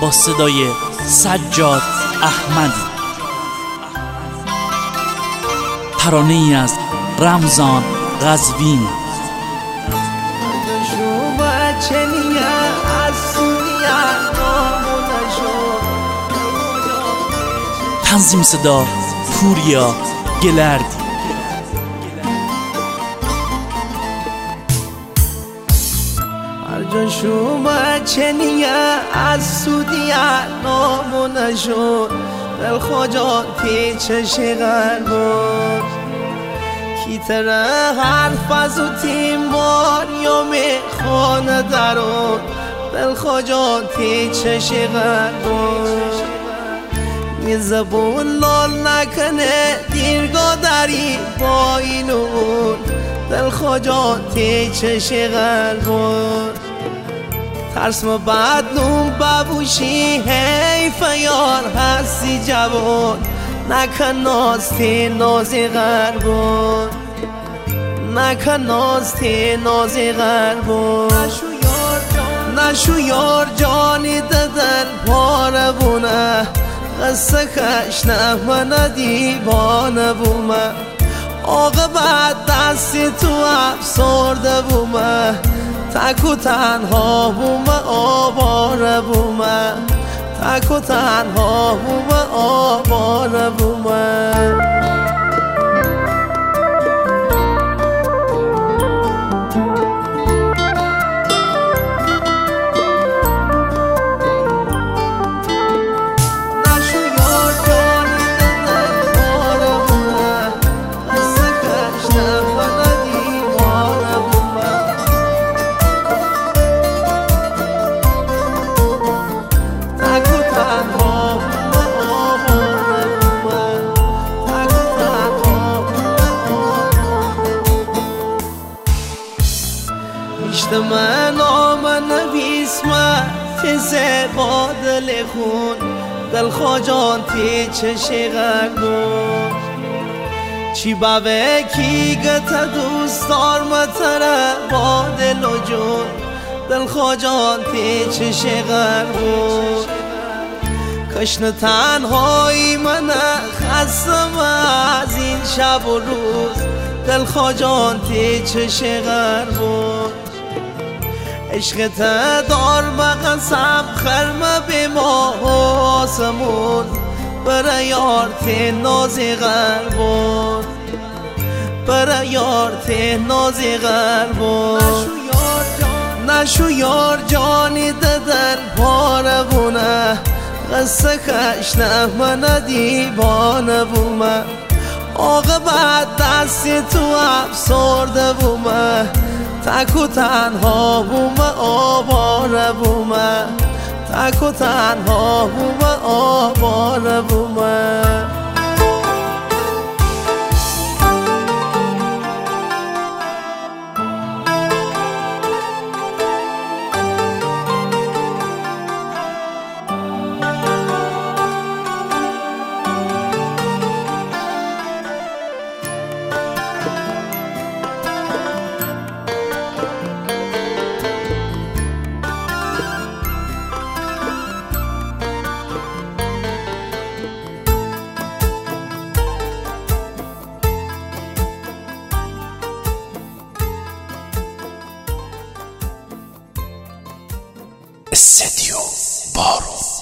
با صدای سجاد احمدی. ترانه ای از رمضان قزوینی. تنظیم صدا پوریا گلردی. هر جا شما چنیه از سودیه نامو نشد دل خجا تی چشه غربون کی تره حرف از او تیمار یا میخانه درون دل خجا تی چشه غربون می زبون لال نکنه دیرگاه داری با اینون دل خجا تی چشه غربون ترس ما بعد نون ببوشی حیف یار هستی جوان نکن ناز تی نازی غربون نکن ناز تی نازی غربون نشو یار جانی ددن پاره بونه قصه کش نه من دیوانه بومه آقا بعد دستی تو افسرده بومه تک و تنها بومه آواره بومه تک و تنها بومه آواره بومه من آمن نویس من تیزه با دل خون دل خواجان تی چشه غربون چی باوه کی گتا دوست دار متره با دل و جون دل خواجان تی چشه غربون کشن تنهایی من خستم از این شب و روز دل خواجان تی چشه غربون عشقت دار بقسم خرمه به ماه و آسمون برای یار تی نازی غربون برای یار تی نازی غربون نشو یار جانی ددن پاره بونه قصه کش نه من دیوانه بومه آقا بعد دستی تو افسرده بومه تک و تنها بومه آواره بومه تک و تنها بومه آواره بومه استدیو بارون.